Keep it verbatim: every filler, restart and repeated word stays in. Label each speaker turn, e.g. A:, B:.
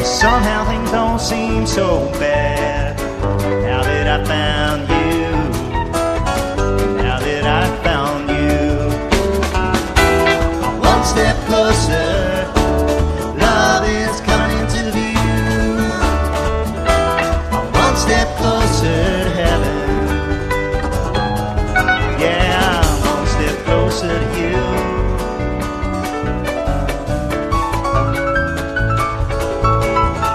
A: Somehow things don't seem so bad now that I found